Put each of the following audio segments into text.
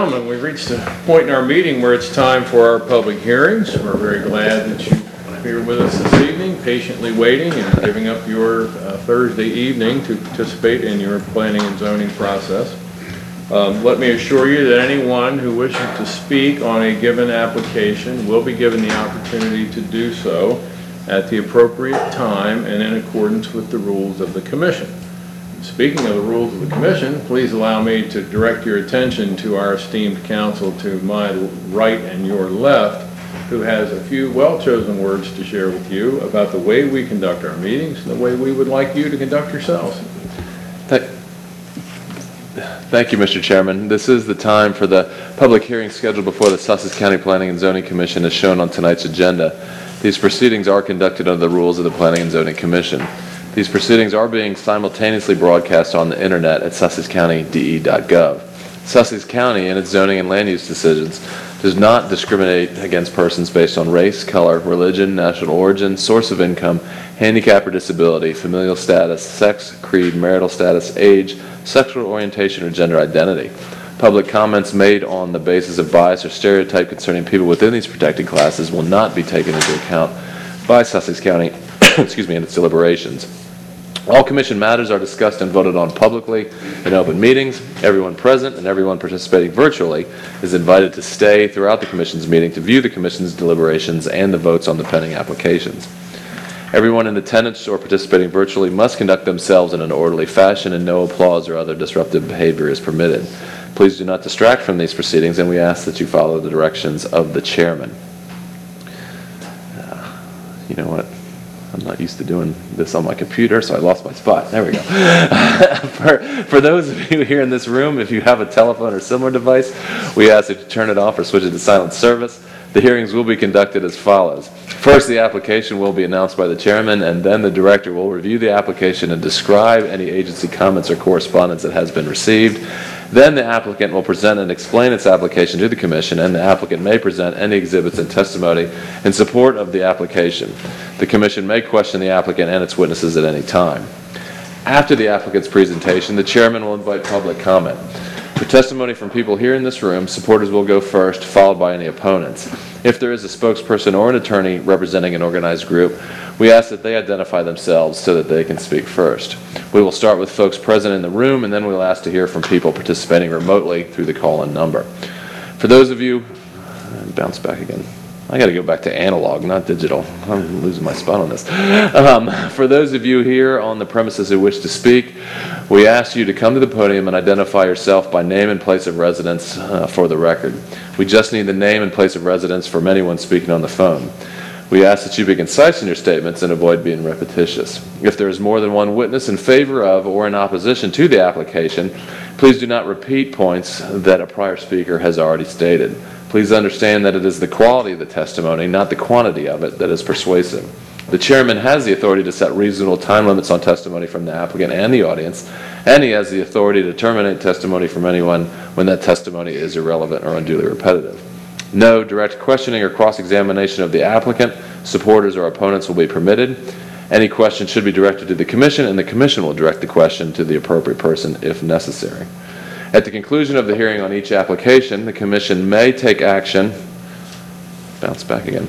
gentlemen, we've reached a point in our meeting where it's time for our public hearings. We're very glad that you're here with us this evening, patiently waiting and giving up your Thursday evening to participate in your planning and zoning process. Let me assure you that anyone who wishes to speak on a given application will be given the opportunity to do so at the appropriate time and in accordance with the rules of the Commission. Speaking of the rules of the Commission, please allow me to direct your attention to our esteemed counsel to my right and your left, who has a few well-chosen words to share with you about the way we conduct our meetings and the way we would like you to conduct yourselves. Thank you, Mr. Chairman. This is the time for the public hearing scheduled before the Sussex County Planning and Zoning Commission as shown on tonight's agenda. These proceedings are conducted under the rules of the Planning and Zoning Commission. These proceedings are being simultaneously broadcast on the internet at sussexcountyde.gov. Sussex County, in its zoning and land use decisions, does not discriminate against persons based on race, color, religion, national origin, source of income, handicap or disability, familial status, sex, creed, marital status, age, sexual orientation, or gender identity. Public comments made on the basis of bias or stereotype concerning people within these protected classes will not be taken into account by Sussex County in its deliberations. All Commission matters are discussed and voted on publicly in open meetings. Everyone present and everyone participating virtually is invited to stay throughout the Commission's meeting to view the Commission's deliberations and the votes on the pending applications. Everyone in attendance or participating virtually must conduct themselves in an orderly fashion, and no applause or other disruptive behavior is permitted. Please do not distract from these proceedings, and we ask that you follow the directions of the chairman. You know what? I'm not used to doing this on my computer, so I lost my spot. There we go. For those of you here in this room, if you have a telephone or similar device, we ask that you turn it off or switch it to silent service. The hearings will be conducted as follows. First, the application will be announced by the chairman, and then the director will review the application and describe any agency comments or correspondence that has been received. Then the applicant will present and explain its application to the Commission, and the applicant may present any exhibits and testimony in support of the application. The Commission may question the applicant and its witnesses at any time. After the applicant's presentation, the chairman will invite public comment. For testimony from people here in this room, supporters will go first, followed by any opponents. If there is a spokesperson or an attorney representing an organized group, we ask that they identify themselves so that they can speak first. We will start with folks present in the room, and then we'll ask to hear from people participating remotely through the call-in number. For those of you, bounce back again. I got to go back to analog, not digital. I'm losing my spot on this. For those of you here on the premises who wish to speak, we ask you to come to the podium and identify yourself by name and place of residence for the record. We just need the name and place of residence from anyone speaking on the phone. We ask that you be concise in your statements and avoid being repetitious. If there is more than one witness in favor of or in opposition to the application, please do not repeat points that a prior speaker has already stated. Please understand that it is the quality of the testimony, not the quantity of it, that is persuasive. The chairman has the authority to set reasonable time limits on testimony from the applicant and the audience, and he has the authority to terminate testimony from anyone when that testimony is irrelevant or unduly repetitive. No direct questioning or cross-examination of the applicant, supporters, or opponents will be permitted. Any question should be directed to the Commission, and the Commission will direct the question to the appropriate person if necessary. At the conclusion of the hearing on each application, the Commission may take action. Bounce back again.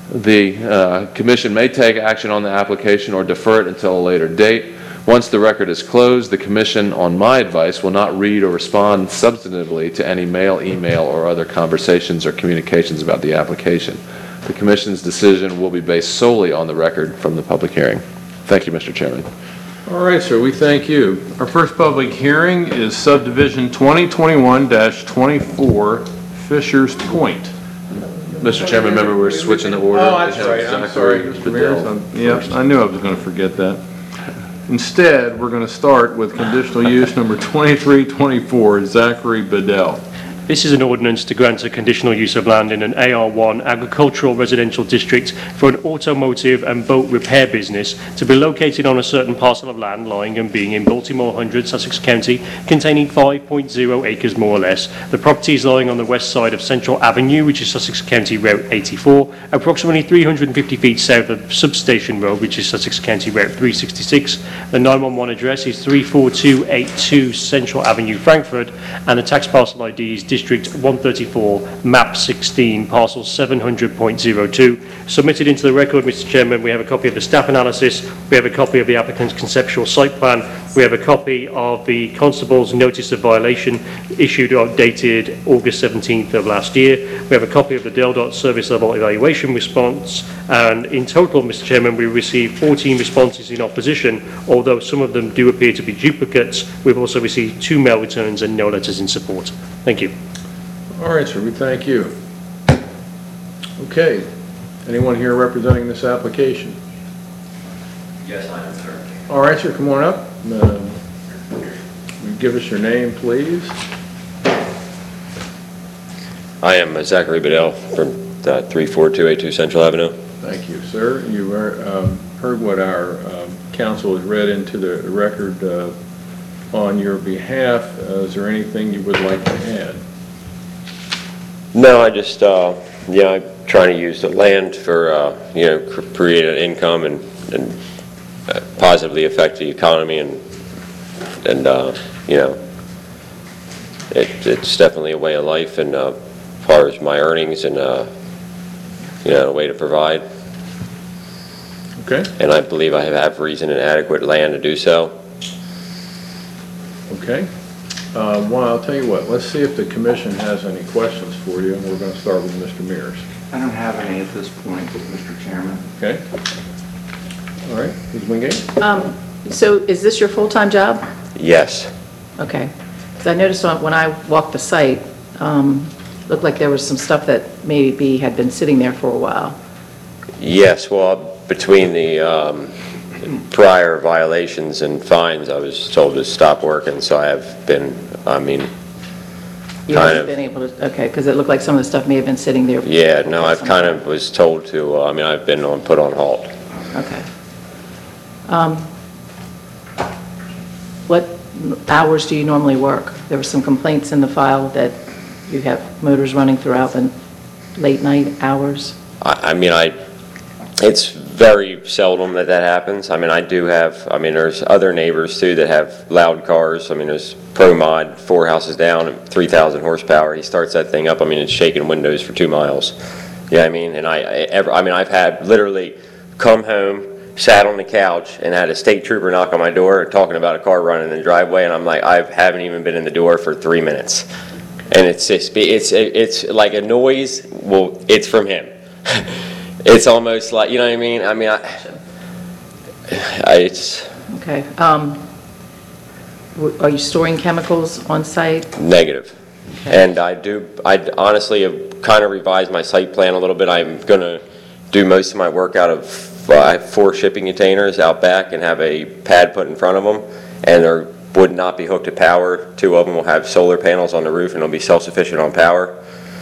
The Commission may take action on the application or defer it until a later date. Once the record is closed, the Commission, on my advice, will not read or respond substantively to any mail, email, or other conversations or communications about the application. The Commission's decision will be based solely on the record from the public hearing. Thank you, Mr. Chairman. All right, sir, we thank you. Our first public hearing is Subdivision 2021-24, Fisher's Point. Mr. Chairman, remember we're switching the order. Oh, that's right. I'm sorry, Mr. Mears. Yeah, I knew I was going to forget that. Instead, we're going to start with conditional use number 2324, Zachary Bedell. This is an ordinance to grant a conditional use of land in an AR1 agricultural residential district for an automotive and boat repair business to be located on a certain parcel of land lying and being in Baltimore 100, Sussex County, containing 5.0 acres more or less. The property is lying on the west side of Central Avenue, which is Sussex County Route 84, approximately 350 feet south of Substation Road, which is Sussex County Route 366. The 911 address is 34282 Central Avenue, Frankfurt, and the tax parcel ID is District 134, map 16, parcel 700.02. Submitted into the record, Mr. Chairman, we have a copy of the staff analysis, we have a copy of the applicant's conceptual site plan, we have a copy of the constable's notice of violation issued or dated August 17th of last year. We have a copy of the DELDOT service level evaluation response, and in total, Mr. Chairman, we received 14 responses in opposition, although some of them do appear to be duplicates. We've also received 2 mail returns and no letters in support. Thank you. All right, sir, we thank you. Okay, anyone here representing this application? Yes, I am, sir. All right, sir, come on up. Give us your name, please. I am Zachary Bedell from 34282 Central Avenue. Thank you, sir. You heard what our counsel has read into the record on your behalf. Is there anything you would like to add? No, I just, I'm trying to use the land for, create an income and positively affect the economy and it's definitely a way of life and as far as my earnings and, a way to provide. Okay. And I believe I have reason and adequate land to do so. Okay. Well, I'll tell you what, let's see if the commission has any questions for you, and we're going to start with Mr. Mears. I don't have any at this point, Mr. Chairman. Okay. All right, Ms. Wingate? So is this your full-time job? Yes. Okay. Because I noticed when I walked the site, looked like there was some stuff that maybe had been sitting there for a while. Yes, well, between the prior violations and fines, I was told to stop working, so I have been, You haven't been able to, okay, because it looked like some of the stuff may have been sitting there. Yeah, no, I've kind of was told to, I've been put on halt. Okay. What hours do you normally work? There were some complaints in the file that you have motors running throughout the late night hours. It's very seldom that happens. I do have, there's other neighbors too that have loud cars. There's ProMod, 4 houses down, 3,000 horsepower. He starts that thing up, it's shaking windows for 2 miles. Yeah, and I've had literally come home, sat on the couch, and had a state trooper knock on my door talking about a car running in the driveway, and I'm like, I haven't even been in the door for 3 minutes. And it's like a noise, well, it's from him. It's almost like, you know what I mean? It's... Okay. Are you storing chemicals on site? Negative. Okay. And I honestly have kind of revised my site plan a little bit. I'm going to do most of my work out of, I have 4 shipping containers out back and have a pad put in front of them, and they would not be hooked to power. 2 of them will have solar panels on the roof and they'll be self-sufficient on power.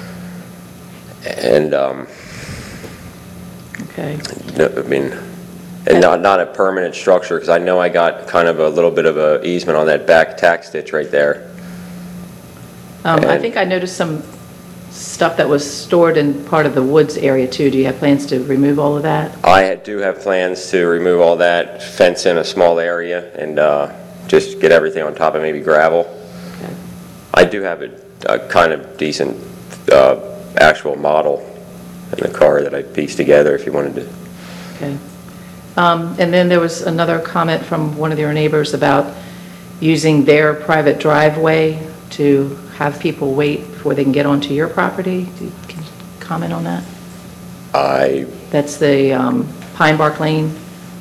And, okay. And not a permanent structure, because I know I got kind of a little bit of a easement on that back tack stitch right there. I think I noticed some stuff that was stored in part of the woods area too. Do you have plans to remove all of that? I do have plans to remove all that, fence in a small area, and just get everything on top of maybe gravel. Okay. I do have a kind of decent actual model in the car that I pieced together if you wanted to. Okay. And then there was another comment from one of your neighbors about using their private driveway to have people wait before they can get onto your property. Can you comment on that? That's the Pine Bark Lane.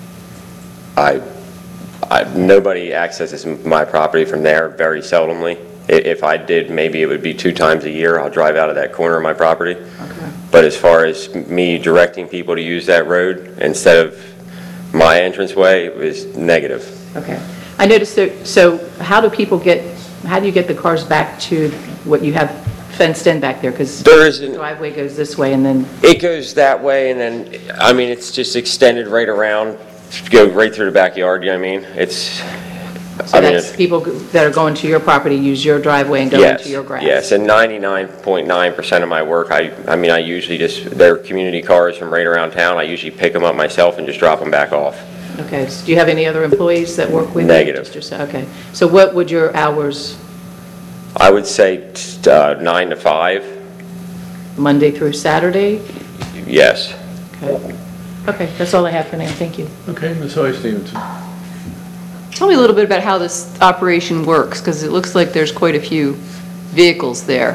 Nobody accesses my property from there, very seldomly. If I did, maybe it would be 2 times a year. I'll drive out of that corner of my property. Okay. But as far as me directing people to use that road instead of my entranceway, it was negative. Okay. I noticed that, so how do you get the cars back to what you have fenced in back there? Because the driveway goes this way and then... It goes that way and then, it's just extended right around, go right through the backyard, you know what I mean? So that's people that are going to your property use your driveway and go into your grass? Yes, and 99.9% of my work, I usually they're community cars from right around town. I usually pick them up myself and just drop them back off. Okay, so do you have any other employees that work with you? Negative. Just yourself? Okay, so what would your hours I would say 9 to 5, Monday through Saturday? yes. Okay. Okay, that's all I have for now, thank you. Okay, Ms. Hoy Stevenson. Tell me a little bit about how this operation works, because it looks like there's quite a few vehicles there.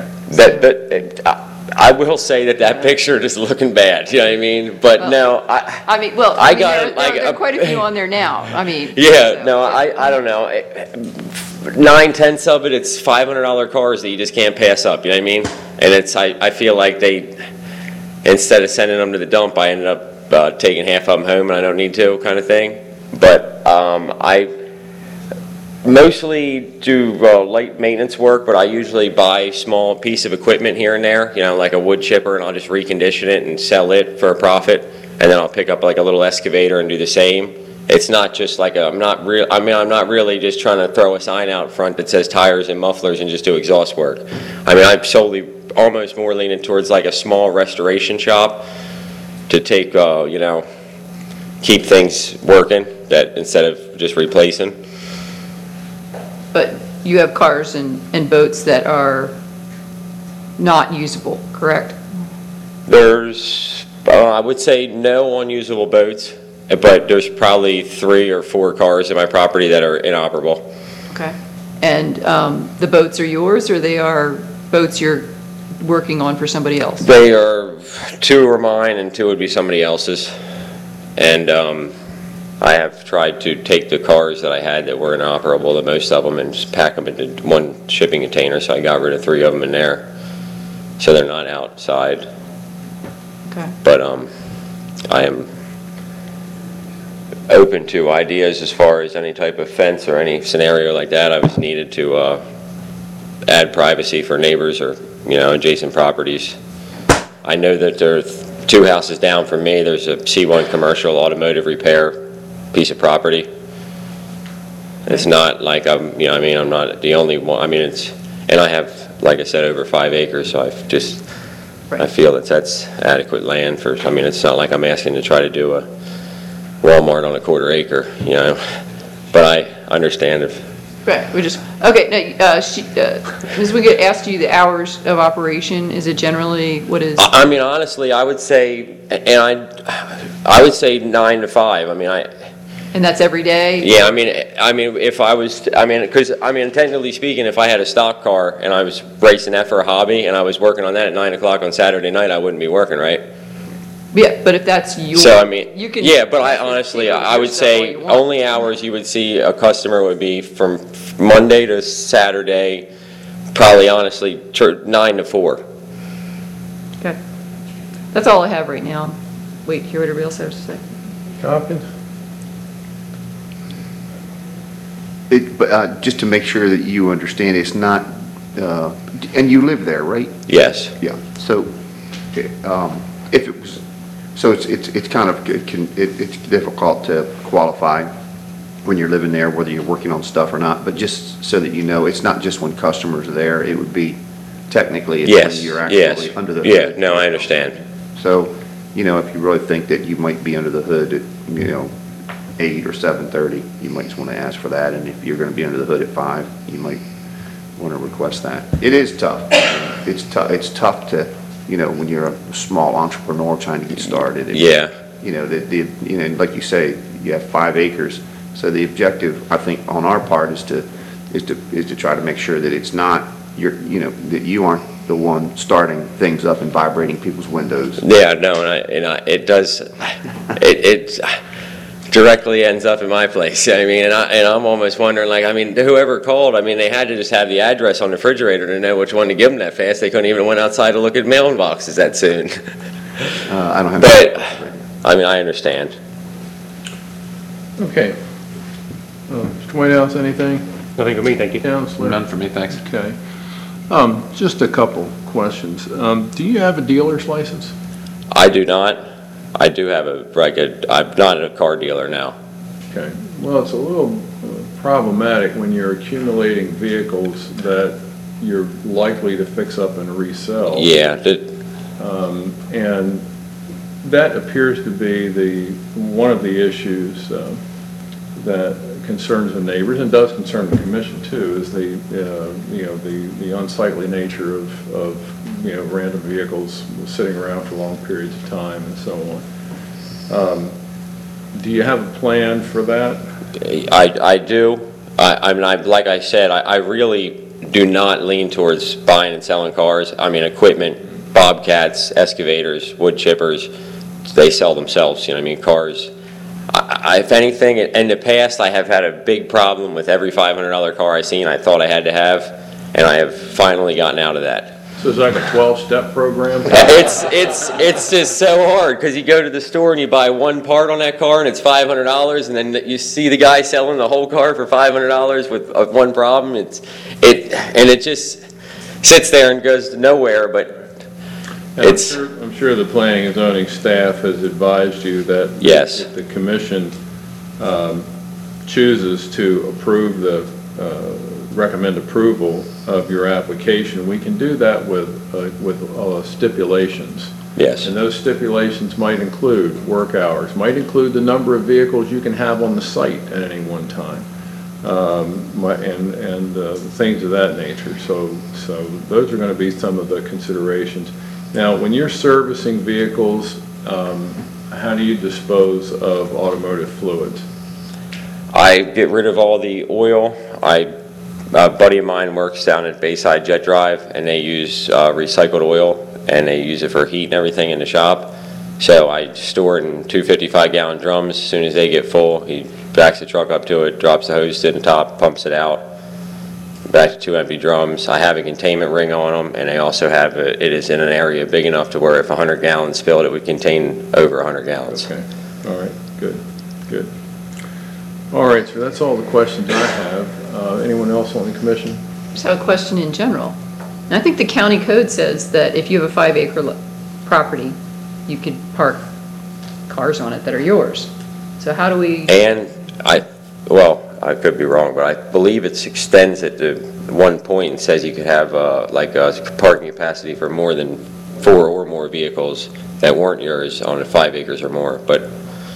I will say that picture is looking bad, you know what I mean? But Well, no, I mean, well, I I mean, got there it, like, are quite a few on there now, I mean. yeah, so- no, I don't know. 9/10 of it, it's $500 cars that you just can't pass up, you know what I mean? And I feel like instead of sending them to the dump, I ended up taking half of them home and I don't need to, kind of thing. But I mostly do light maintenance work, but I usually buy a small piece of equipment here and there, you know, like a wood chipper, and I'll just recondition it and sell it for a profit. And then I'll pick up like a little excavator and do the same. It's not just like I'm not really just trying to throw a sign out front that says tires and mufflers and just do exhaust work. I mean, I'm solely almost more leaning towards like a small restoration shop to take, you know, keep things working that instead of just replacing. But you have cars and boats that are not usable, correct? There's, I would say no unusable boats, but there's probably 3 or 4 cars in my property that are inoperable. Okay. And the boats are yours, or they are boats you're working on for somebody else? They are, 2 are mine and 2 would be somebody else's. And I have tried to take the cars that I had that were inoperable, the most of them, and just pack them into one shipping container, so I got rid of 3 of them in there. So they're not outside. Okay. But I am open to ideas as far as any type of fence or any scenario like that. I was needed to add privacy for neighbors or, you know, adjacent properties. I know that there's 2 houses down from me. There's a C1 commercial automotive repair piece of property. It's not like I'm, you know, I mean, I'm not the only one. I mean, and I have, like I said, over 5 acres, so I feel that that's adequate land for, I mean, it's not like I'm asking to try to do a Walmart on a 1/4 acre, you know, but I understand if. Right, okay, now, Ms. Wiggett asked you the hours of operation. Is it generally, what is? I mean, honestly, I would say, and I would say 9 to 5. I mean, And that's every day? yeah, I mean, if I was, I mean, because, I mean, technically speaking, if I had a stock car and I was racing that for a hobby and I was working on that at 9 o'clock on Saturday night, I wouldn't be working, right? Yeah, but if that's your. So, I mean, you can. yeah, but I honestly, I would say only hours you would see a customer would be from Monday to Saturday, probably honestly 9 to 4. Okay. That's all I have right now. Wait, hear what everybody else has to say. Hopkins? But just to make sure that you understand, it's not, and you live there, right? Yes. Yeah. So, if it was, so it's kind of, it's difficult to qualify when you're living there, whether you're working on stuff or not, but just so that you know, it's not just when customers are there, it would be technically it's Yes, when you're yes. actually under the Yeah, hood. no, I understand. So, you know, if you really think that you might be under the hood at, you know, 8 or 7:30, you might just want to ask for that, and if you're going to be under the hood at 5, you might want to request that. It is tough. It's tough to, you know, when you're a small entrepreneur trying to get started. Yeah. You know, you know, like you say, you have 5 acres, so the objective, I think, on our part is to try to make sure that it's not, you know, that you aren't the one starting things up and vibrating people's windows. Yeah, no, and it does, it directly ends up in my place. I mean, and I'm almost wondering, like, I mean, whoever called, I mean, they had to just have the address on the refrigerator to know which one to give them that fast. They couldn't even went outside to look at mailing boxes that soon. I don't have. But, I mean, I understand. Okay. Mr. Whitehouse, anything? Nothing for me, thank you. Counselor? None for me, thanks. Okay. Just a couple questions. Do you have a dealer's license? I do not. I do have I'm not a car dealer now. Okay. Well, it's a little problematic when you're accumulating vehicles that you're likely to fix up and resell. Yeah. And that appears to be one of the issues that concerns the neighbors and does concern the commission too, is the, the unsightly nature of, random vehicles sitting around for long periods of time and so on. Do you have a plan for that? I do. I mean, like I said, I really do not lean towards buying and selling cars. I mean, equipment, bobcats, excavators, wood chippers, they sell themselves, I mean, cars. If anything, in the past, I have had a big problem with every $500 car I seen I thought I had to have, and I have finally gotten out of that. So it's like a 12-step program? It's just so hard, because you go to the store and you buy one part on that car and it's $500, and then you see the guy selling the whole car for $500 with one problem. And it just sits there and goes to nowhere. But I'm sure the planning and zoning staff has advised you that yes, if the commission chooses to approve recommend approval of your application, we can do that with stipulations. Yes. And those stipulations might include work hours, might include the number of vehicles you can have on the site at any one time, and things of that nature. So those are going to be some of the considerations. Now, when you're servicing vehicles, how do you dispose of automotive fluids? I get rid of all the oil. A buddy of mine works down at Bayside Jet Drive, and they use recycled oil, and they use it for heat and everything in the shop. So I store it in 255-gallon drums. As soon as they get full, he backs the truck up to it, drops the hose to the top, pumps it out, back to 2 empty drums. I have a containment ring on them, and I also have it is in an area big enough to where if 100 gallons spilled, it would contain over 100 gallons. Okay. All right. Good. Good. All right, so that's all the questions I have. Anyone else on the commission? Just have a question in general. And I think the county code says that if you have a 5-acre property, you could park cars on it that are yours. So how do we? And I could be wrong, but I believe it extends it to one point and says you could have like a parking capacity for more than 4 or more vehicles that weren't yours on 5 acres or more. But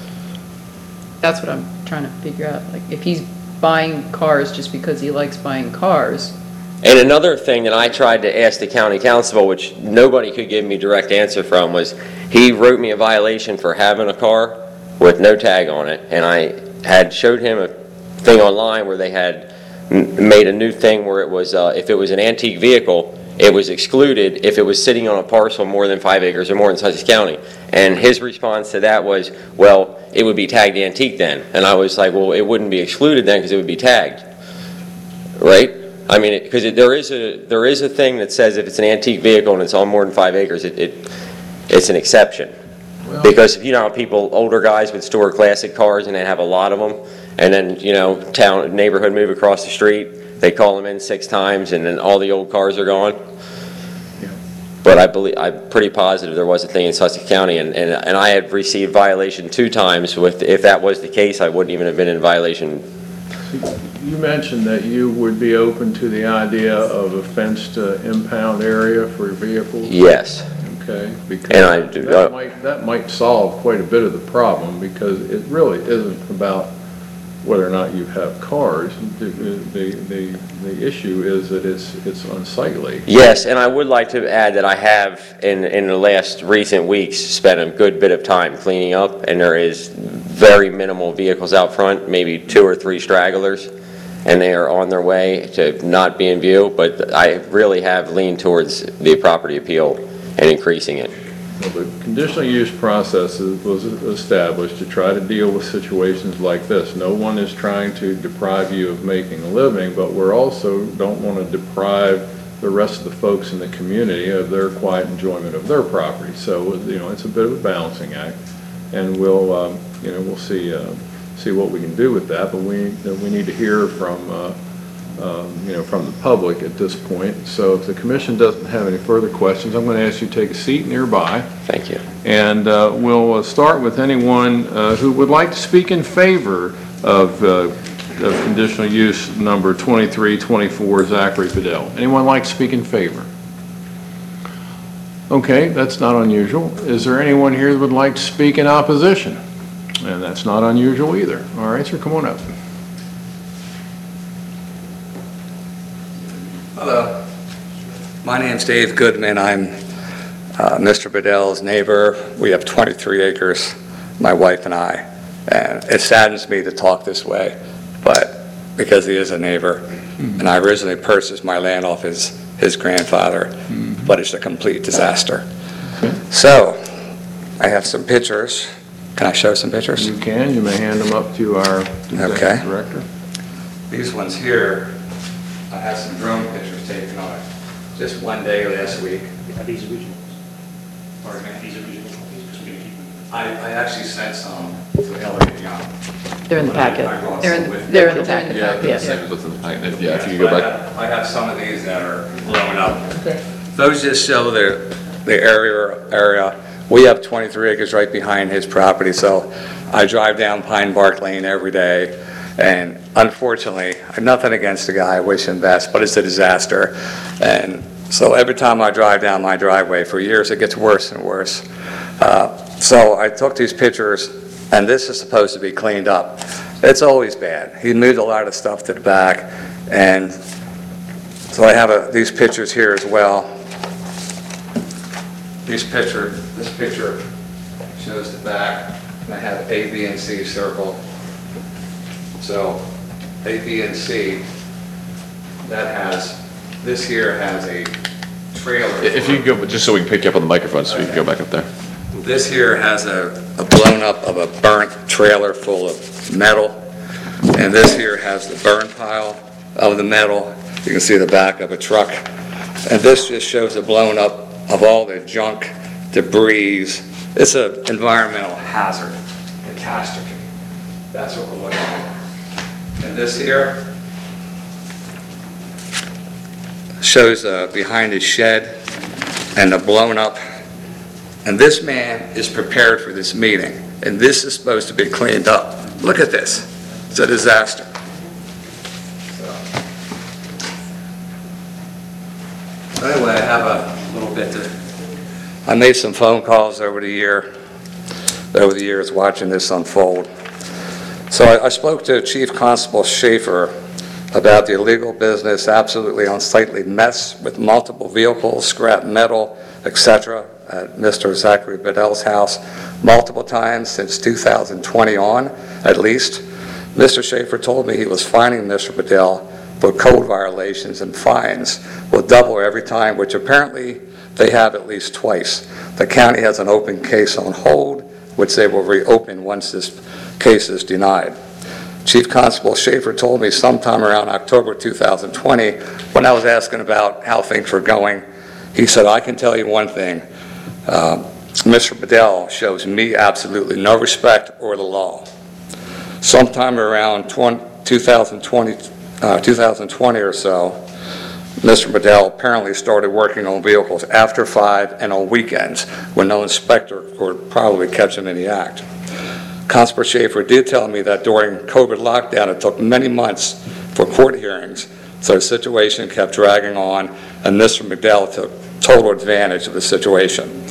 that's what I'm trying to figure out. Like, if he's buying cars just because he likes buying cars. And another thing that I tried to ask the county constable, which nobody could give me direct answer from, was he wrote me a violation for having a car with no tag on it, and I had showed him a thing online where they had made a new thing where it was if it was an antique vehicle, it was excluded if it was sitting on a parcel more than 5 acres or more in Sussex County. And his response to that was, well, it would be tagged antique then. And I was like, well, it wouldn't be excluded then because it would be tagged, right? I mean, because there is a thing that says if it's an antique vehicle and it's on more than 5 acres, it's an exception. Well, because people, older guys would store classic cars and they have a lot of them, and then neighborhood move across the street, they call them in 6 times, and then all the old cars are gone. But I'm pretty positive there was a thing in Sussex County, and I had received violation 2 times. If that was the case, I wouldn't even have been in violation. You mentioned that you would be open to the idea of a fenced impound area for vehicles? Yes. Okay, because that might solve quite a bit of the problem, because it really isn't about whether or not you have cars. The issue is that it's unsightly. Yes, and I would like to add that I have in the last recent weeks spent a good bit of time cleaning up, and there is very minimal vehicles out front, maybe 2 or 3 stragglers, and they are on their way to not be in view. But I really have leaned towards the property appeal and increasing it. Well, the conditional use process was established to try to deal with situations like this. No one is trying to deprive you of making a living, but we're also don't want to deprive the rest of the folks in the community of their quiet enjoyment of their property. So it's a bit of a balancing act, and we'll see what we can do with that. But we need to hear from from the public at this point. So if the commission doesn't have any further questions, I'm going to ask you to take a seat nearby. Thank you. And we'll start with anyone who would like to speak in favor of conditional use number 2324, Zachary Fidel. Anyone like to speak in favor? Okay, that's not unusual. Is there anyone here that would like to speak in opposition? And that's not unusual either. All right, sir, come on up. My name's Dave Goodman. I'm Mr. Bedell's neighbor. We have 23 acres, my wife and I. And it saddens me to talk this way, but because he is a neighbor. And I originally purchased my land off his grandfather, but it's a complete disaster. So, I have some pictures. Can I show some pictures? You can. You may hand them up to our executive director. These ones here, I have some drone pictures taken on it just one day last week. Are these originals? Pardon me? These original copies? Because we're going to keep them. I actually sent some to Elliot Young. They're in the packet. I brought They're some in, with me. they're in the packet. Yeah, Yeah. same as what's in the packet. Yeah, if you could go back. I have some of these that are blown up. Those just show the area. We have 23 acres right behind his property, so I drive down Pine Bark Lane every day, and unfortunately, I have nothing against the guy, I wish him best, but it's a disaster. And so every time I drive down my driveway, for years, it gets worse and worse. So I took these pictures, and this is supposed to be cleaned up. It's always bad. He moved a lot of stuff to the back, and so I have these pictures here as well. This picture shows the back, and I have A, B, and C circled. So A, B, and C, this here has a trailer. If you could go, just so we can pick you up on the microphone, so we can go back up there. This here has a blown up of a burnt trailer full of metal, and this here has the burn pile of the metal. You can see the back of a truck, and this just shows the blown up of all the junk, debris. It's an environmental hazard, catastrophe. That's what we're looking at. And this here shows behind his shed and the blown up. And this man is prepared for this meeting, and this is supposed to be cleaned up. Look at this. It's a disaster. So anyway, I have a little bit I made some phone calls over the years watching this unfold. So I spoke to Chief Constable Schaefer about the illegal business, absolutely unsightly mess with multiple vehicles, scrap metal, etc. at Mr. Zachary Bedell's house multiple times since 2020 on, at least. Mr. Schaefer told me he was fining Mr. Bedell for code violations, and fines will double every time, which apparently they have at least twice. The county has an open case on hold, which they will reopen once this case is denied. Chief Constable Schaefer told me sometime around October 2020, when I was asking about how things were going, he said, I can tell you one thing, Mr. Bedell shows me absolutely no respect or the law. Sometime around 2020 or so, Mr. Bedell apparently started working on vehicles after 5 and on weekends when no inspector could probably catch him in the act. Constable Schaefer did tell me that during COVID lockdown it took many months for court hearings, so the situation kept dragging on, and Mr. Bedell took total advantage of the situation.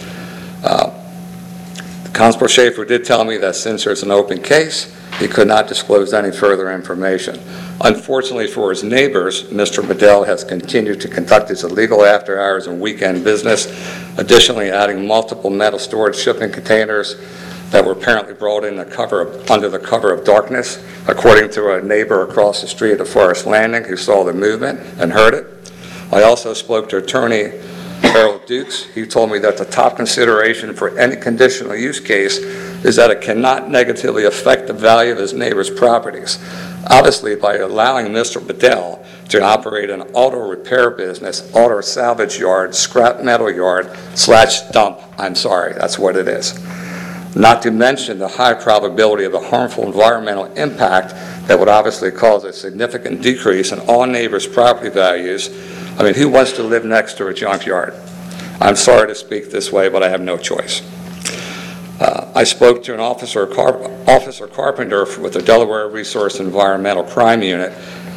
Constable Schaefer did tell me that since there's an open case, he could not disclose any further information. Unfortunately for his neighbors, Mr. Bedell has continued to conduct his illegal after-hours and weekend business, additionally adding multiple metal storage shipping containers that were apparently brought in under the cover of darkness, according to a neighbor across the street at Forest Landing who saw the movement and heard it. I also spoke to attorney Harold Dukes. He told me that the top consideration for any conditional use case is that it cannot negatively affect the value of his neighbor's properties. Obviously, by allowing Mr. Bedell to operate an auto repair business, auto salvage yard, scrap metal yard / dump, I'm sorry, that's what it is. Not to mention the high probability of a harmful environmental impact that would obviously cause a significant decrease in all neighbors' property values. I mean, who wants to live next to a junkyard? I'm sorry to speak this way, but I have no choice. I spoke to an Officer Carpenter with the Delaware Resource Environmental Crime Unit.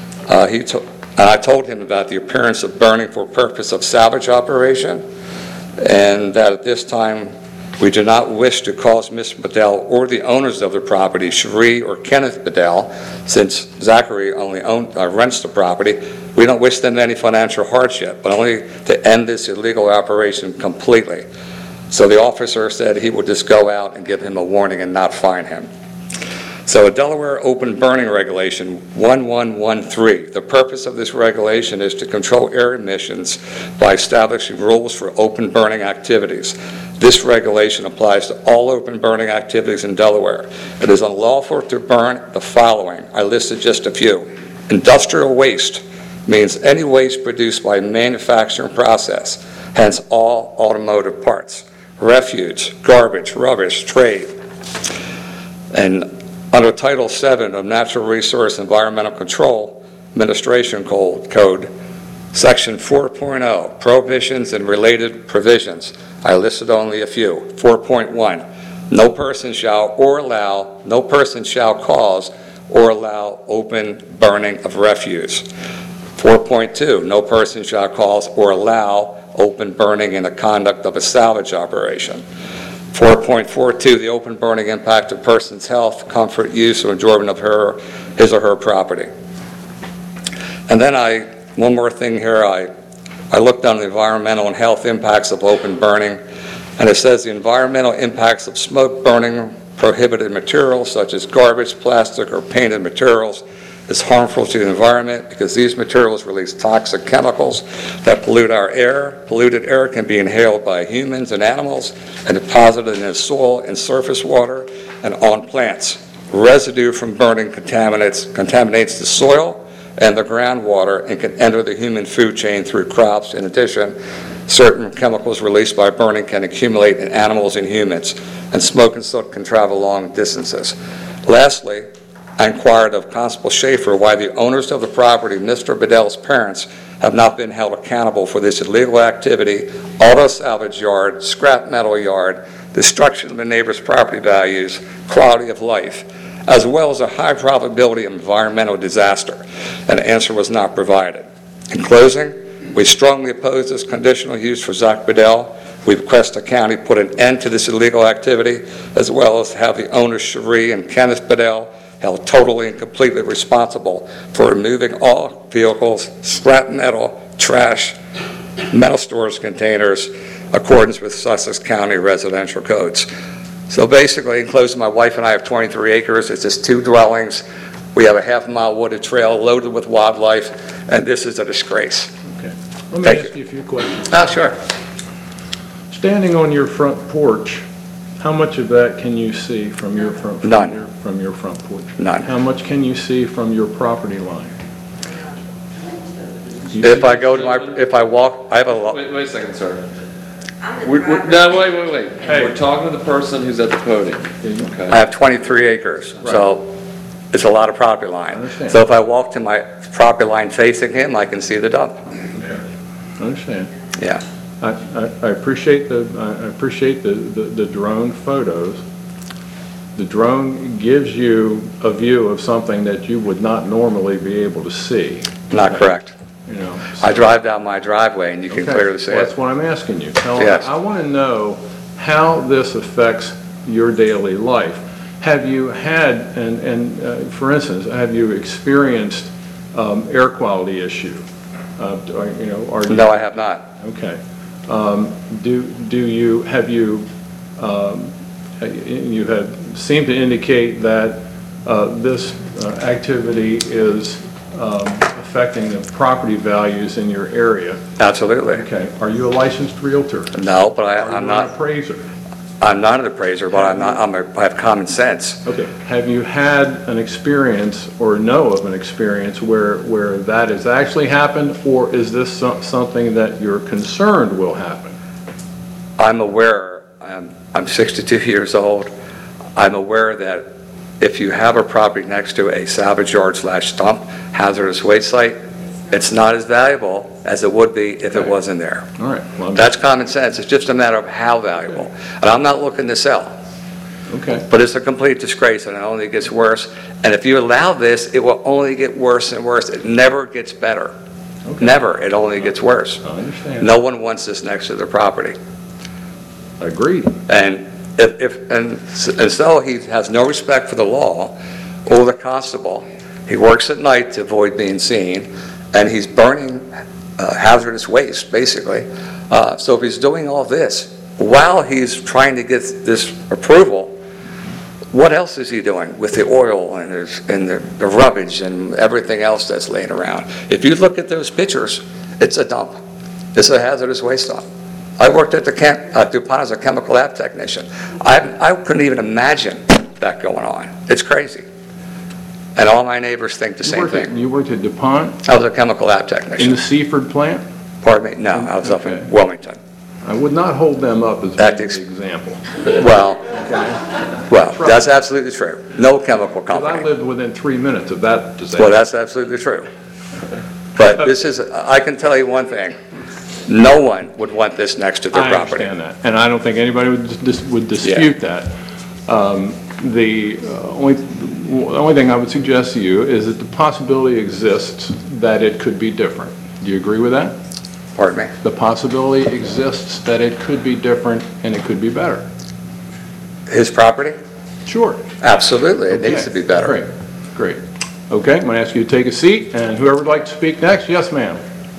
And I told him about the appearance of burning for purpose of salvage operation, and that at this time we do not wish to cause Mr. Bedell or the owners of the property, Cherie or Kenneth Bedell, since Zachary only rents the property, We don't wish them any financial hardship, but only to end this illegal operation completely. So the officer said he would just go out and give him a warning and not fine him. So a Delaware Open Burning Regulation 1113, the purpose of this regulation is to control air emissions by establishing rules for open burning activities. This regulation applies to all open burning activities in Delaware. It is unlawful to burn the following. I listed just a few. Industrial waste means any waste produced by manufacturing process, hence all automotive parts. Refuse, garbage, rubbish, trade. And under Title VII of Natural Resource Environmental Control Administration Code, Section 4.0, Prohibitions and Related Provisions, I listed only a few. 4.1, no person shall cause or allow open burning of refuse. 4.2, no person shall cause or allow open burning in the conduct of a salvage operation. 4.42, the open burning impact of person's health, comfort, use, or enjoyment of his or her property. And then one more thing here, I looked on the environmental and health impacts of open burning, and it says the environmental impacts of smoke burning prohibited materials such as garbage, plastic, or painted materials is harmful to the environment because these materials release toxic chemicals that pollute our air. Polluted air can be inhaled by humans and animals and deposited in the soil and surface water and on plants. Residue from burning contaminates the soil and the groundwater and can enter the human food chain through crops. In addition, certain chemicals released by burning can accumulate in animals and humans, and smoke and soot can travel long distances. Lastly, I inquired of Constable Schaefer why the owners of the property, Mr. Bedell's parents, have not been held accountable for this illegal activity, auto salvage yard, scrap metal yard, destruction of the neighbor's property values, quality of life, as well as a high probability of environmental disaster. An answer was not provided. In closing, we strongly oppose this conditional use for Zach Bedell. We request the county put an end to this illegal activity, as well as have the owners, Cherie and Kenneth Bedell, held totally and completely responsible for removing all vehicles, scrap metal, trash, metal storage containers, accordance with Sussex County residential codes. So basically, in closing, my wife and I have 23 acres. It's just 2 dwellings. We have a half-mile wooded trail loaded with wildlife, and this is a disgrace. Okay. Let me ask you a few questions. Oh, sure. Standing on your front porch, how much of that can you see from your front? None. From your front porch? None. How much can you see from your property line? If I go to if I walk, I have a lot. Wait a second, sir. No, wait. Hey. We're talking to the person who's at the podium. Okay. I have 23 acres, so it's a lot of property line. understand. So if I walk to my property line facing him, I can see the dump. I understand. Yeah. I appreciate the drone photos. The drone gives you a view of something that you would not normally be able to see. Not correct. You know, I drive down my driveway and you can okay. clearly see Well, it. that's what I'm asking you. Yes. I want to know how this affects your daily life. Have you had, for instance, have you experienced air quality issue? No, I have not. Okay. You have seemed to indicate that this activity is affecting the property values in your area. Absolutely. Okay. Are you a licensed realtor? No, but Are I'm you not. an appraiser? I'm not an appraiser, but I have common sense. Okay. Have you had an experience or know of an experience where that has actually happened, or is this something that you're concerned will happen? I'm aware, I'm 62 years old. I'm aware that if you have a property next to a salvage yard / dump, hazardous waste site, it's not as valuable as it would be if it wasn't there. All right. Well, That's common sense. It's just a matter of how valuable. And I'm not looking to sell. okay. But it's a complete disgrace, and it only gets worse. And if you allow this, it will only get worse and worse. It never gets better. Okay. Never. It only gets worse. I understand. No one wants this next to their property. Agreed. And so he has no respect for the law or the constable. He works at night to avoid being seen, and he's burning hazardous waste, basically. So if he's doing all this while he's trying to get this approval, what else is he doing with the oil and the rubbish and everything else that's laying around? If you look at those pictures, it's a dump. It's a hazardous waste dump. I worked at DuPont as a chemical lab technician. I couldn't even imagine that going on. It's crazy. And all my neighbors think the same thing. You worked at DuPont? I was a chemical lab In technician. the Seaford plant? Pardon me? No, I was up in Okay. Wilmington. I would not hold them up as an Tactics. example. Well, that's absolutely true. No chemical Because I company. lived within 3 minutes of that disaster. Well, that's absolutely true. But this is, I can tell you one thing, no one would want this next to their I property. understand that, and I don't think anybody would dispute that. The only thing I would suggest to you is that the possibility exists that it could be different. Do you agree with that? Pardon me? The possibility exists that it could be different and it could be better. His property? Sure. Absolutely, it needs to be better. Great, great. Okay, I'm going to ask you to take a seat, and whoever would like to speak next, yes, ma'am.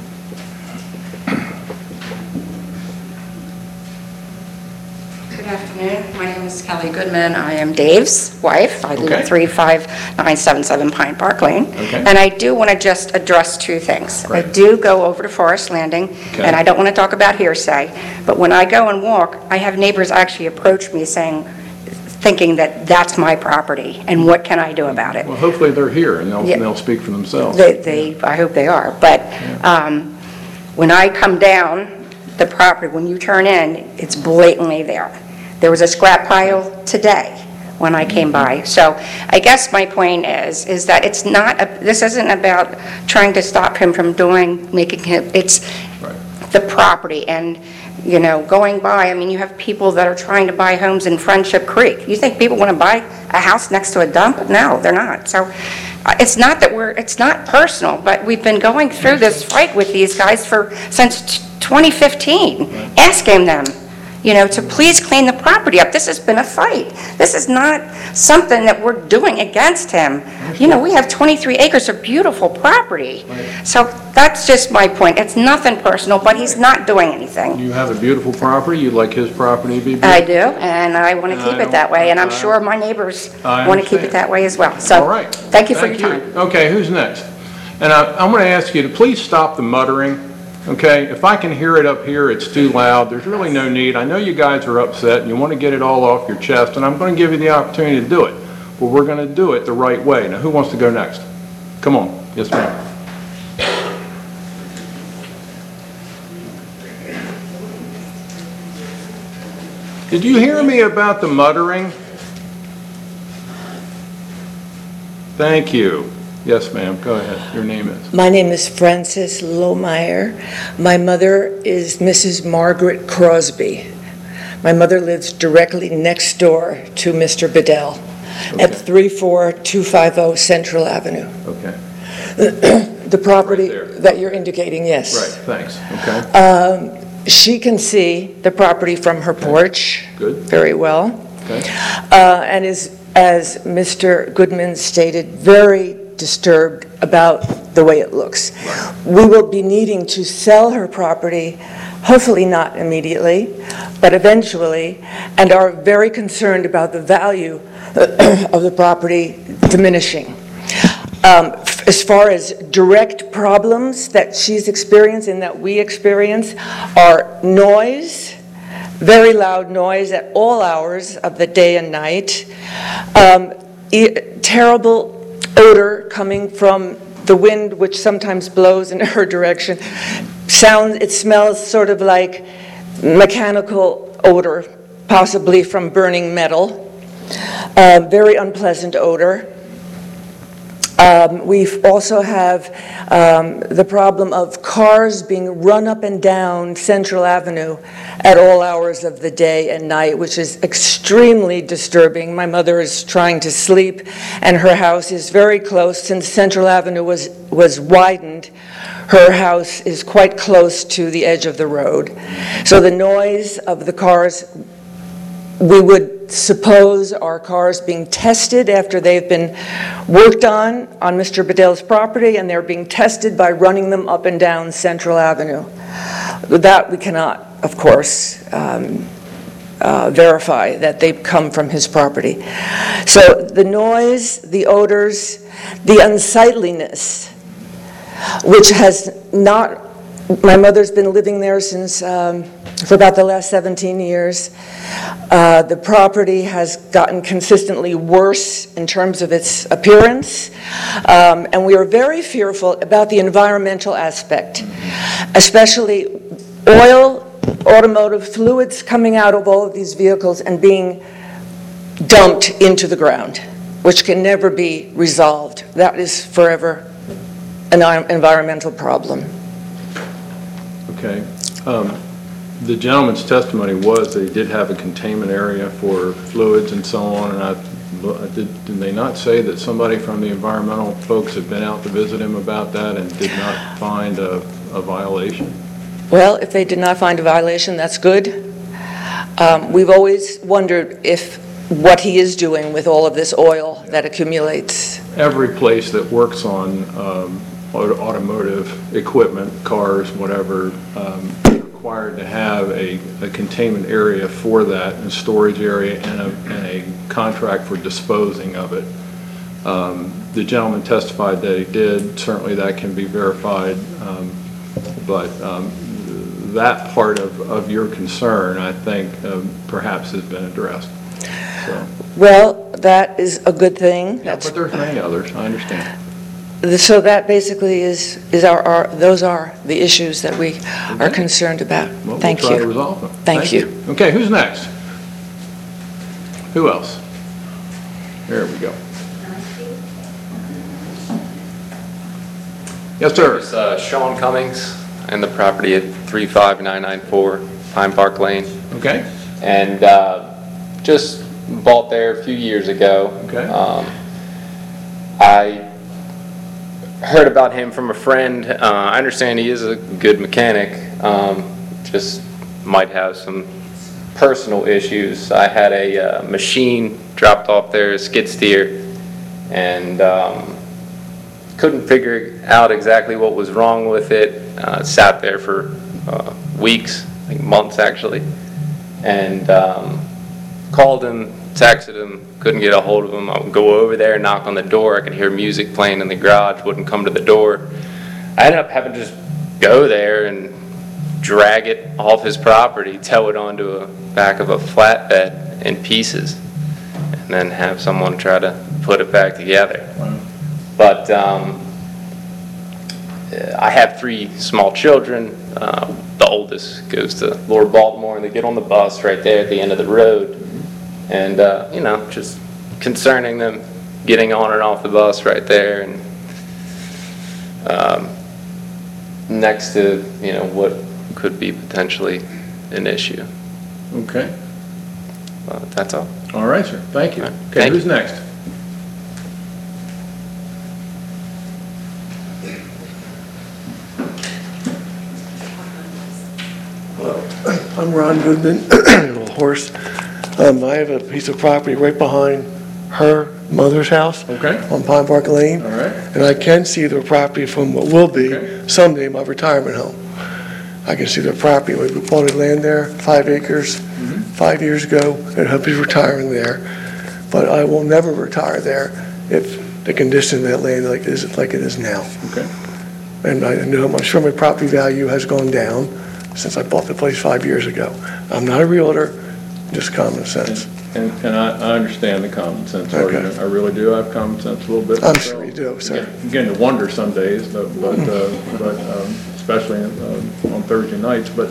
Good afternoon. My name is Kelly Goodman. I am Dave's wife. I live Okay. at 35977 Pine Park Lane. Okay. And I do want to just address two things. I Right. do go over to Forest Landing, Okay. and I don't want to talk about hearsay, but when I go and walk, I have neighbors actually approach me thinking that that's my property, and what can I do about it? Well, hopefully they're here, and Yeah. they'll speak for themselves. I hope they are, but when I come down the property, when you turn in, it's blatantly there. There was a scrap pile today when I came by. So I guess my point is that it's not, this isn't about trying to stop him from making him, it's the property. And, you know, going by, I mean, you have people that are trying to buy homes in Friendship Creek. You think people want to buy a house next to a dump? No, they're not. So it's not that it's not personal, but we've been going through this fight with these guys since 2015, asking them, you know, to please clean the property up. This has been a fight. This is not something that we're doing against him. You know, we have 23 acres of beautiful property. So that's just my point. It's nothing personal, but he's not doing anything. You have a beautiful property, you'd like his property to be I beautiful? do, and I want to keep it that way, and I'm sure my neighbors I want to keep understand. it that way as well. So, All right. thank you for your time. Okay, who's next? And I'm going to ask you to please stop the muttering, okay? If I can hear it up here, it's too loud. There's really no need. I know you guys are upset and you want to get it all off your chest, and I'm going to give you the opportunity to do it. But we're going to do it the right way. Now, who wants to go next? Come on. Yes, ma'am. Did you hear me about the muttering? Thank you. Yes, ma'am, go ahead. Your name is? My name is Frances Lohmeyer. My mother is Mrs. Margaret Crosby. My mother lives directly next door to Mr. Bedell at 34250 Central Avenue. Okay. The property Right there. that you're indicating, yes. Right, thanks. Okay, She can see the property from her porch good. very well. Okay. And is, as Mr. Goodman stated, very disturbed about the way it looks. We will be needing to sell her property, hopefully not immediately, but eventually, and are very concerned about the value of the property diminishing. As far as direct problems that she's experienced and that we experience are noise, very loud noise at all hours of the day and night, terrible odor coming from the wind, which sometimes blows in her direction. It smells sort of like mechanical odor, possibly from burning metal. Very unpleasant odor. We also have the problem of cars being run up and down Central Avenue at all hours of the day and night, which is extremely disturbing. My mother is trying to sleep, and her house is very close. Since Central Avenue was widened, her house is quite close to the edge of the road. So the noise of the cars we would suppose our cars being tested after they've been worked on Mr. Bedell's property, and they're being tested by running them up and down Central Avenue. That we cannot, of course, verify that they come from his property. So the noise, the odors, the unsightliness, which has not, my mother's been living there since, for about the last 17 years. The property has gotten consistently worse in terms of its appearance, and we are very fearful about the environmental aspect, especially oil, automotive fluids coming out of all of these vehicles and being dumped into the ground, which can never be resolved. That is forever an environmental problem. Okay. The gentleman's testimony was that he did have a containment area for fluids and so on, and did they not say that somebody from the environmental folks had been out to visit him about that and did not find a violation? Well, if they did not find a violation, that's good. We've always wondered if what he is doing with all of this oil that accumulates. Every place that works on automotive equipment, cars, whatever, required to have a containment area for that, and storage area, and a contract for disposing of it. The gentleman testified that he did. Certainly that can be verified, but that part of your concern, I think, perhaps has been addressed. So. Well, that is a good thing. Yeah, but there's many others, I understand. So that basically is those are the issues that we are concerned about. Well, Thank we'll try you. to resolve them. Thank you. Okay, who's next? Who else? There we go. Yes, sir. It's Sean Cummings and the property at 35994 Pine Park Lane. Okay. And just bought there a few years ago. Okay. I heard about him from a friend. I understand he is a good mechanic, just might have some personal issues. I had a machine dropped off there, a skid steer, and couldn't figure out exactly what was wrong with it. Sat there for weeks, I think months actually, and called him, texted him, couldn't get a hold of him. I would go over there, knock on the door. I could hear music playing in the garage, wouldn't come to the door. I ended up having to just go there and drag it off his property, tow it onto a back of a flatbed in pieces, and then have someone try to put it back together. Wow. But I have 3 small children. The oldest goes to Lord Baltimore, and they get on the bus right there at the end of the road. And, you know, just concerning them getting on and off the bus right there, and next to, you know, what could be potentially an issue. Okay. That's all. All right, sir. Thank you. All right. Okay, Thank who's you. next? I'm Ron Goodman, little horse. I have a piece of property right behind her mother's house. Okay. On Pine Park Lane. All right. And I can see their property from what will be Okay. someday my retirement home. I can see their property. We bought land there, 5 acres, 5 years ago, and hope he's retiring there. But I will never retire there if the condition of that land like it is now. Okay. And I know I'm sure my property value has gone down since I bought the place 5 years ago. I'm not a realtor, just common sense. And I understand the common sense argument. I really do have common sense a little bit. I'm sure you do, sir. I'm getting to wonder some days, but especially on Thursday nights. But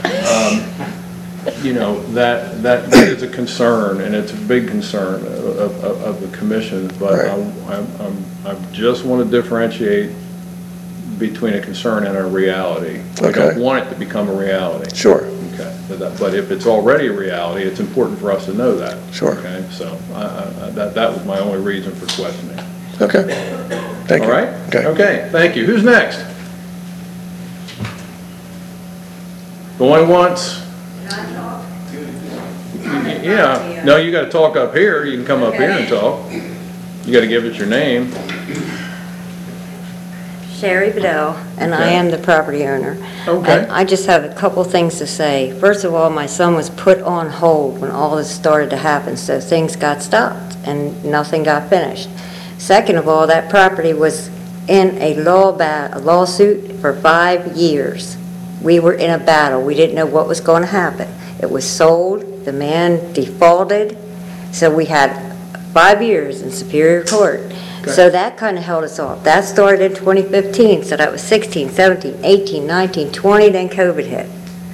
you know, that is a concern, and it's a big concern of the commission. But I just want to differentiate between a concern and a reality. I don't want it to become a reality. Sure. Okay. But if it's already a reality, it's important for us to know that. Sure. Okay. So that was my only reason for questioning. Okay. Thank you. All right. Okay. Okay. Thank you. Who's next? Going once. Yeah, no, you gotta talk up here, you can come up here and talk. You gotta give us your name. Sherry Bedell, and I Okay. am the property owner. Okay. And I just have a couple things to say. First of all, my son was put on hold when all this started to happen, so things got stopped and nothing got finished. Second of all, that property was in a lawsuit for 5 years. We were in a battle. We didn't know what was going to happen. It was sold, the man defaulted, so we had 5 years in Superior Court. So that kind of held us off. That started in 2015, so that was 16, 17, 18, 19, 20, then COVID hit.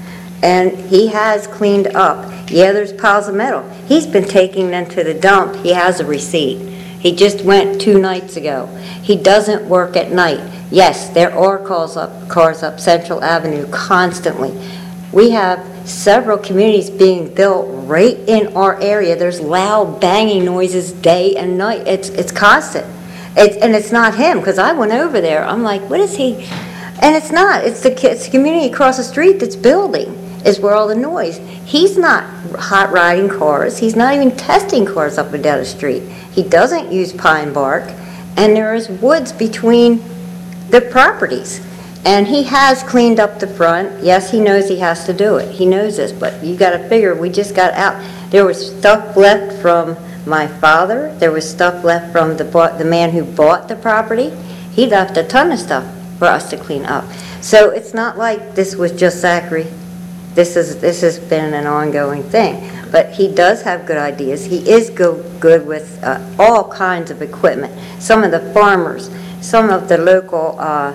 And he has cleaned up. Yeah, there's piles of metal. He's been taking them to the dump. He has a receipt. He just went 2 nights ago. He doesn't work at night. Yes, there are cars up Central Avenue constantly. We have several communities being built right in our area. There's loud banging noises day and night. It's constant. And it's not him, because I went over there. I'm like, what is he? And it's not. It's the community across the street that's building is where all the noise. He's not hot riding cars. He's not even testing cars up and down the street. He doesn't use pine bark. And there is woods between the properties. And he has cleaned up the front. Yes, he knows he has to do it. He knows this, but you got to figure, we just got out. There was stuff left from my father. There was stuff left from the man who bought the property. He left a ton of stuff for us to clean up. So it's not like this was just Zachary. This has been an ongoing thing. But he does have good ideas. He is good with all kinds of equipment. Some of the farmers, some of the local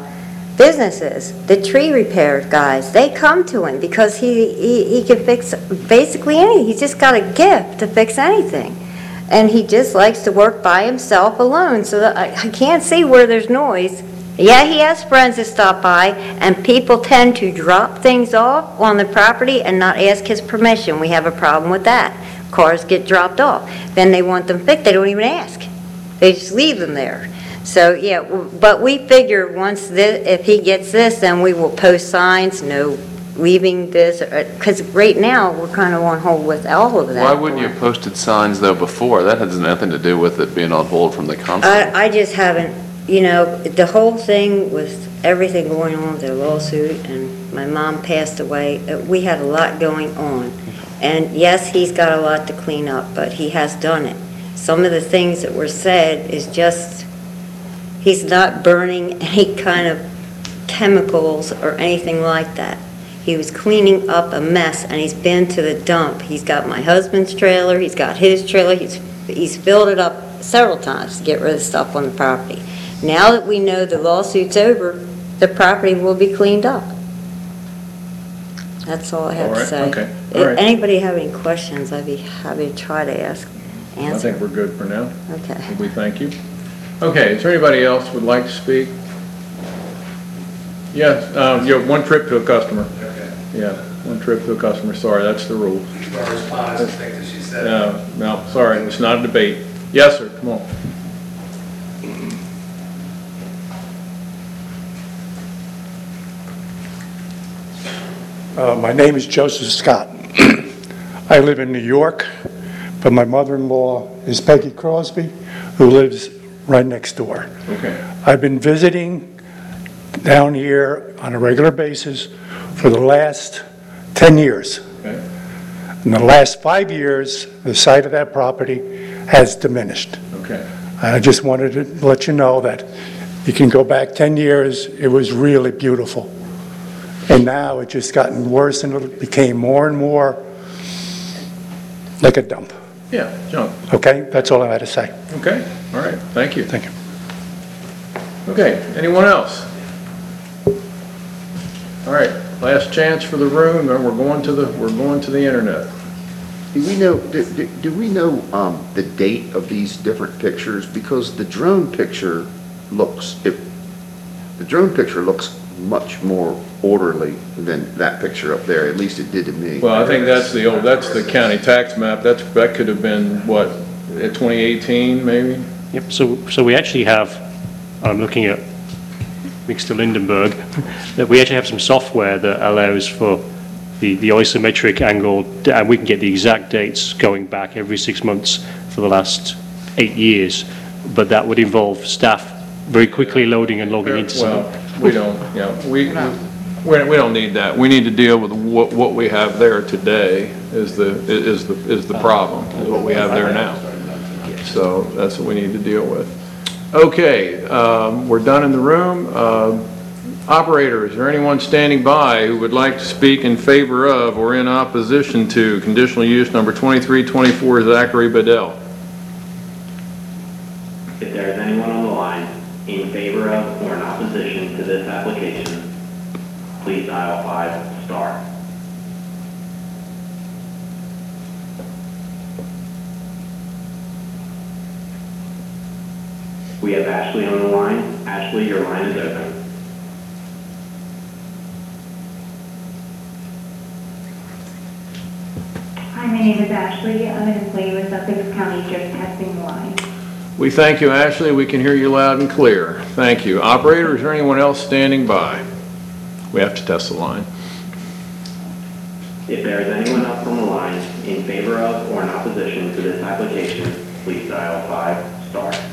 businesses, the tree repair guys, they come to him because he can fix basically anything. He's just got a gift to fix anything. And he just likes to work by himself alone, so that I can't see where there's noise. Yeah, he has friends that stop by, and people tend to drop things off on the property and not ask his permission. We have a problem with that. Cars get dropped off. Then they want them fixed. They don't even ask. They just leave them there. So, yeah, but we figure once if he gets this, then we will post signs, no leaving this, because right now, we're kind of on hold with all of that. Why wouldn't you have posted signs though before? That has nothing to do with it being on hold from the council. I just haven't, the whole thing with everything going on with the lawsuit, and my mom passed away, we had a lot going on. And yes, he's got a lot to clean up, but he has done it. Some of the things that were said is just, he's not burning any kind of chemicals or anything like that. He was cleaning up a mess, and he's been to the dump. He's got my husband's trailer, he's got his trailer, he's filled it up several times to get rid of stuff on the property. Now that we know the lawsuit's over, the property will be cleaned up. That's all I have to say. Okay. All If right. anybody have any questions, I'd be happy to try to answer. I think we're good for now. Okay. We thank you. Okay, is there anybody else would like to speak? Yes, you have one trip to a customer. Okay. Yeah, one trip to a customer, sorry, that's the rule. My response to things that she said. No, sorry, it's not a debate. Yes, sir, come on. My name is Joseph Scott. I live in New York, but my mother-in-law is Peggy Crosby, who lives right next door. Okay. I've been visiting down here on a regular basis for the last 10 years. Okay. In the last 5 years, the site of that property has diminished. Okay. I just wanted to let you know that you can go back 10 years, it was really beautiful. And now it's just gotten worse, and it became more and more like a dump. Yeah, John. Okay, that's all I had to say. Okay, all right, thank you. Thank you. Okay, anyone else? All right, last chance for the room, and we're going to the internet. Do we know the date of these different pictures? Because the drone picture looks much more orderly than that picture up there. At least it did to me. Well, I think that's the county tax map. That could have been, what, 2018 maybe? Yep, so we actually have, I'm looking at Mr. Lindenberg, that we actually have some software that allows for the isometric angle, and we can get the exact dates going back every 6 months for the last 8 years, but that would involve staff very quickly loading and logging into Well, something. we don't, we don't need that. We need to deal with what we have there today is the problem, is what we have there now. So that's what we need to deal with. Okay, we're done in the room. Operator, is there anyone standing by who would like to speak in favor of or in opposition to conditional use number 2324 Zachary Bedell? If there is anyone on the line in favor of or in opposition to this application, please dial 5*. We have Ashley on the line. Ashley, your line is open. Hi, my name is Ashley. I'm an employee with Sussex County, just testing the line. We thank you, Ashley. We can hear you loud and clear. Thank you. Operator, is there anyone else standing by? We have to test the line. If there is anyone else on the line in favor of or in opposition to this application, please dial 5*.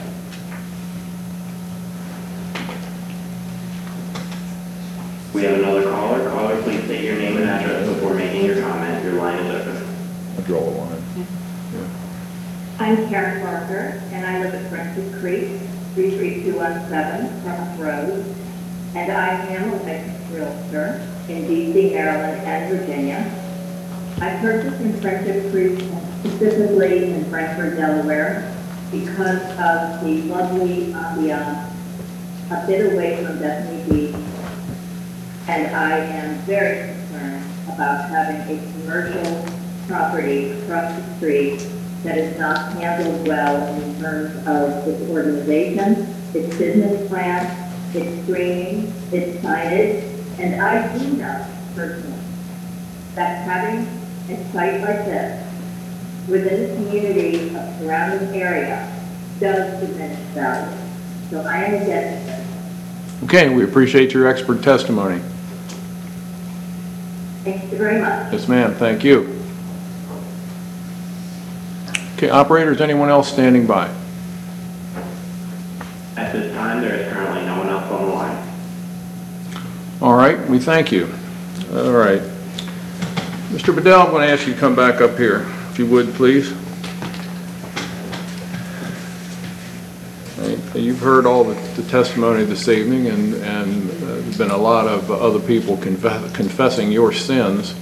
We have another caller. Caller, please state your name and address before making your comment. Your line is open. I'll draw a line. I'm Karen Barker, and I live at Brentwood Creek, 33217 Plymouth Road, and I am a licensed realtor in D.C., Maryland, and Virginia. I purchased in Friendship Creek, specifically in Frankfort, Delaware, because of the lovely ambiance, a bit away from Bethany Beach, and I am very concerned about having a commercial property across the street that is not handled well in terms of its organization, its business plan, its screening, its signage, and I do know personally that having a site like this within a community of surrounding area does diminish value. So I am against this. Okay, we appreciate your expert testimony. Thank you very much. Yes, ma'am. Thank you. Okay, operator, is anyone else standing by? At this time, there is currently no one else on the line. All right, we thank you. All right. Mr. Bedell, I'm going to ask you to come back up here, if you would, please. You've heard all the testimony this evening, and there's been a lot of other people confessing your sins.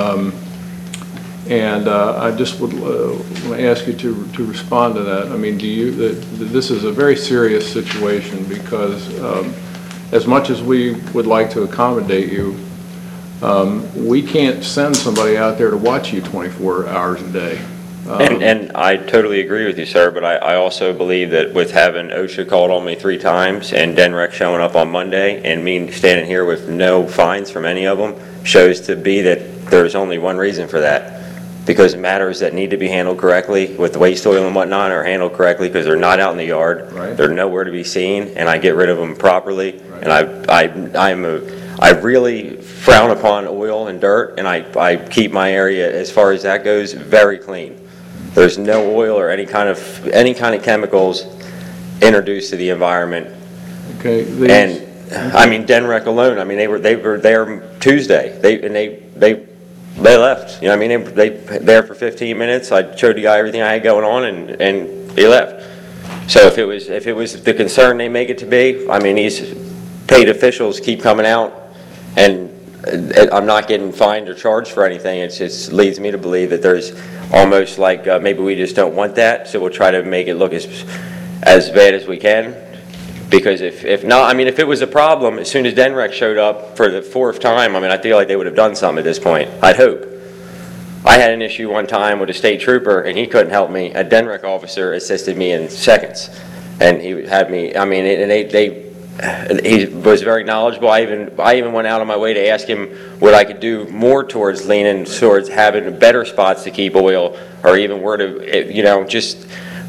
And I just would want to ask you to respond to that. I mean, this is a very serious situation because as much as we would like to accommodate you, we can't send somebody out there to watch you 24 hours a day. And I totally agree with you, sir, but I also believe that with having OSHA called on me 3 times and DENREC showing up on Monday and me standing here with no fines from any of them shows to be that there's only one reason for that. Because matters that need to be handled correctly with waste oil and whatnot are handled correctly because they're not out in the yard. Right. They're nowhere to be seen, and I get rid of them properly. Right. And I really frown upon oil and dirt, and I keep my area, as far as that goes, very clean. There's no oil or any kind of chemicals introduced to the environment. Okay. I mean, DENREC alone. I mean, they were there Tuesday. They left. You know, what I mean, they there for 15 minutes. I showed the guy everything I had going on, and he left. So if it was the concern they make it to be, I mean, these paid officials keep coming out, and I'm not getting fined or charged for anything. It just leads me to believe that there's almost like maybe we just don't want that, so we'll try to make it look as bad as we can. Because if not, I mean, if it was a problem, as soon as DENREC showed up for the 4th time, I mean, I feel like they would have done something at this point. I'd hope. I had an issue one time with a state trooper, and he couldn't help me. A DENREC officer assisted me in seconds, and he had me. I mean, he was very knowledgeable. I even went out on my way to ask him what I could do more towards leaning towards having better spots to keep oil, or even where to, you know, just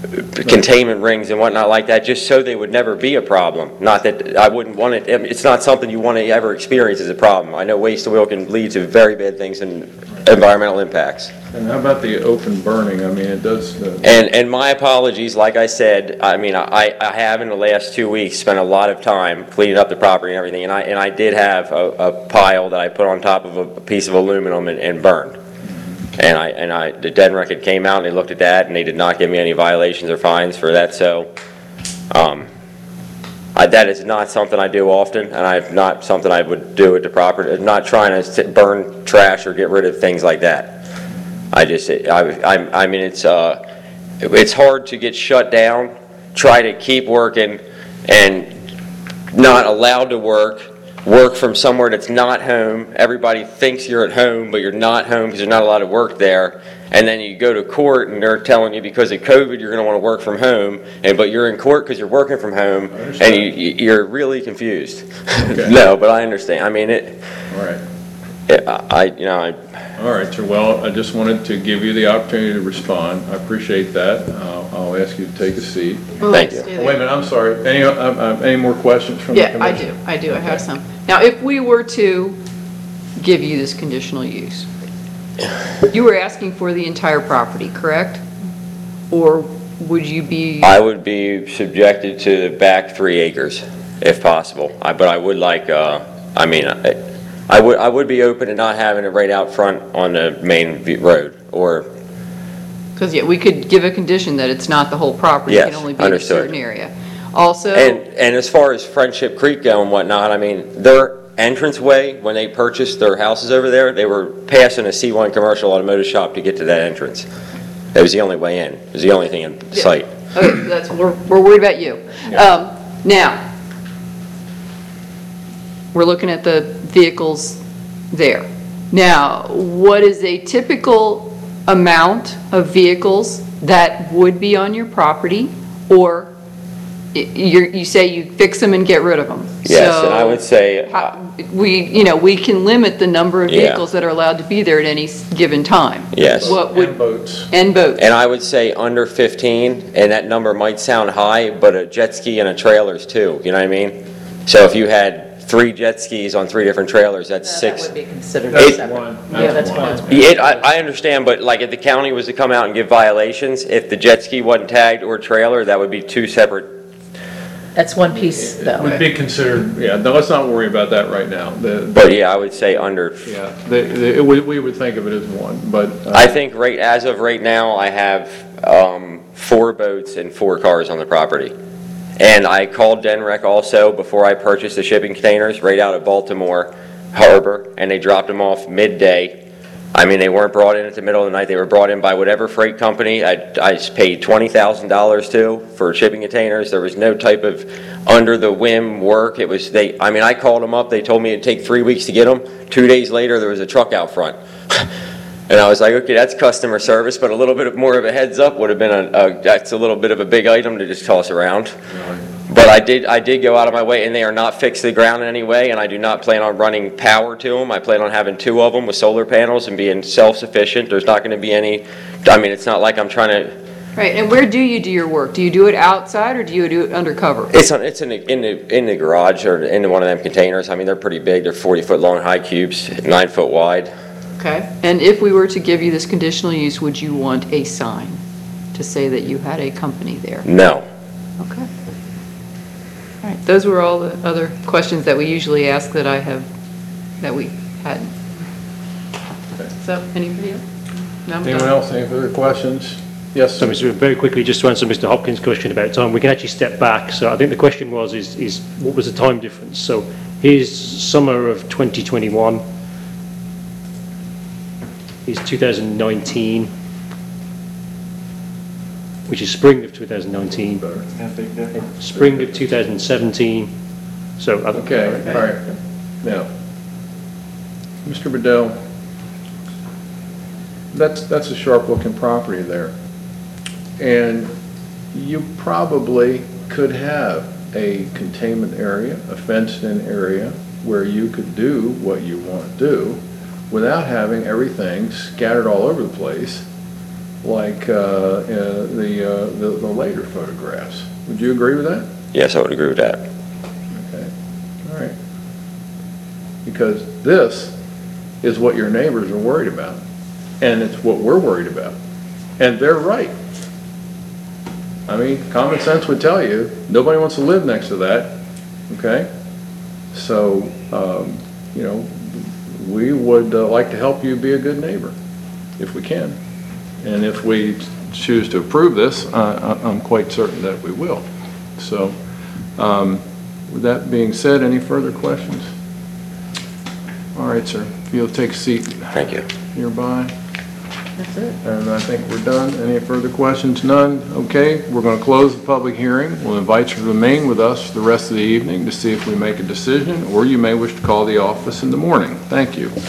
containment rings and whatnot like that, just so they would never be a problem. Not that I wouldn't want it, it's not something you want to ever experience as a problem. I know waste to wheel can lead to very bad things and environmental impacts. And how about the open burning? I mean, it does... And my apologies, like I said, I mean, I have in the last 2 weeks spent a lot of time cleaning up the property and everything, and I did have a pile that I put on top of a piece of aluminum and burned. And the DENREC had came out and they looked at that and they did not give me any violations or fines for that, so that is not something I do often, and not something I would do at the property. I'm not trying to burn trash or get rid of things like that. I mean, it's hard to get shut down, try to keep working, and not allowed to work from somewhere that's not home. Everybody thinks you're at home, but you're not home because you're not allowed to work there. And then you go to court and they're telling you because of COVID you're going to want to work from home, but you're in court because you're working from home, and you're really confused. Okay. No, but I understand. I mean, All right. All right, sir. Well, I just wanted to give you the opportunity to respond. I appreciate that. I'll ask you to take a seat. Thank you. Wait a minute, I'm sorry. Any more questions from the Yeah, commission? I do. I have some. Now, if we were to give you this conditional use, you were asking for the entire property, correct? Or would you be... I would be subjected to the back 3 acres, if possible. But I would like, I mean, I would be open to not having it right out front on the main road, or... Because, yeah, we could give a condition that it's not the whole property. Yes, it can only be in a understood. certain area. Also... And as far as Friendship Creek go and whatnot, I mean, their entranceway, when they purchased their houses over there, they were passing a C1 commercial automotive shop to get to that entrance. That was the only way in. It was the only thing in sight. Okay, we're worried about you. Now, we're looking at the vehicles there. Now, what is a typical amount of vehicles that would be on your property, or you say you fix them and get rid of them? Yes, So and I would say... we can limit the number of vehicles that are allowed to be there at any given time. Yes. And boats. And boats. And I would say under 15, and that number might sound high, but a jet ski and a trailer's 2, you know what I mean? So if you had 3 jet skis on 3 different trailers, that's 6. That would be considered That's separate. one. Yeah, that's one. I understand, but like if the county was to come out and give violations, if the jet ski wasn't tagged or trailer, that would be 2 separate. That's one piece, It though. would be considered, yeah, no, let's not worry about that right now. But yeah, I would say under. Yeah, we would think of it as one, but... I think as of right now, I have 4 boats and 4 cars on the property. And I called DENREC also before I purchased the shipping containers right out of Baltimore Harbor, and they dropped them off midday. I mean, they weren't brought in at the middle of the night. They were brought in by whatever freight company I paid $20,000 to for shipping containers. There was no type of under the whim work. It was I mean, I called them up. They told me it'd take 3 weeks to get them. 2 days later, there was a truck out front. And I was like, okay, that's customer service, but a little bit more of a heads up would have been that's a little bit of a big item to just toss around. But I did go out of my way, and they are not fixed to the ground in any way, and I do not plan on running power to them. I plan on having 2 of them with solar panels and being self-sufficient. There's not going to be any, I mean, it's not like I'm trying to... Right, and where do you do your work? Do you do it outside, or do you do it undercover? It's in the garage or in one of them containers. I mean, they're pretty big. They're 40-foot long high cubes, 9 foot wide. Okay. And if we were to give you this conditional use, would you want a sign to say that you had a company there? No. Okay. All right. Those were all the other questions that we usually ask that we hadn't. So, anybody else? No, I'm Anyone done. else, any further questions? Yes, So, sir. very quickly, just to answer Mr. Hopkins' question about time, we can actually step back. So I think the question was, is what was the time difference? So here's summer of 2021. Here's 2019, which is spring of 2019. Spring of 2017. So Okay, all right. Now, Mr. Bedell, that's a sharp-looking property there. And you probably could have a containment area, a fenced-in area, where you could do what you want to do without having everything scattered all over the place like the later photographs. Would you agree with that? Yes, I would agree with that. Okay, all right. Because this is what your neighbors are worried about, and it's what we're worried about. And they're right. I mean, common sense would tell you, nobody wants to live next to that, okay? So, you know, we would like to help you be a good neighbor, if we can. And if we choose to approve this, I'm quite certain that we will. So, with that being said, any further questions? All right, sir. If you'll take a seat. Thank you. Nearby. That's it. And I think we're done. Any further questions? None? Okay, we're going to close the public hearing. We'll invite you to remain with us for the rest of the evening to see if we make a decision, or you may wish to call the office in the morning. Thank you.